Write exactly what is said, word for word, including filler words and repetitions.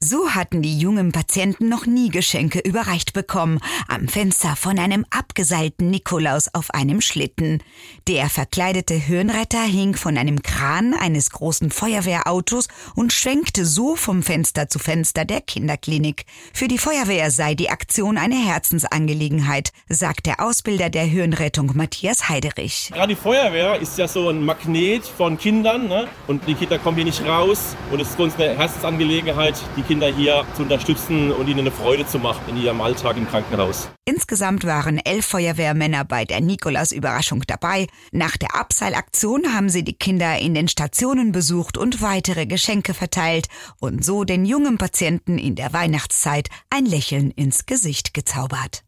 So hatten die jungen Patienten noch nie Geschenke überreicht bekommen, am Fenster von einem abgeseilten Nikolaus auf einem Schlitten. Der verkleidete Hirnretter hing von einem Kran eines großen Feuerwehrautos und schwenkte so vom Fenster zu Fenster der Kinderklinik. Für die Feuerwehr sei die Aktion eine Herzensangelegenheit, sagt der Ausbilder der Hirnrettung Matthias Heiderich. Gerade die Feuerwehr ist ja so ein Magnet von Kindern, ne? Und die Kinder kommen hier nicht raus und es ist für uns eine Herzensangelegenheit, die Kinder hier zu unterstützen und ihnen eine Freude zu machen in ihrem Alltag im Krankenhaus. Insgesamt waren elf Feuerwehrmänner bei der Nikolaus-Überraschung dabei. Nach der Abseilaktion haben sie die Kinder in den Stationen besucht und weitere Geschenke verteilt und so den jungen Patienten in der Weihnachtszeit ein Lächeln ins Gesicht gezaubert.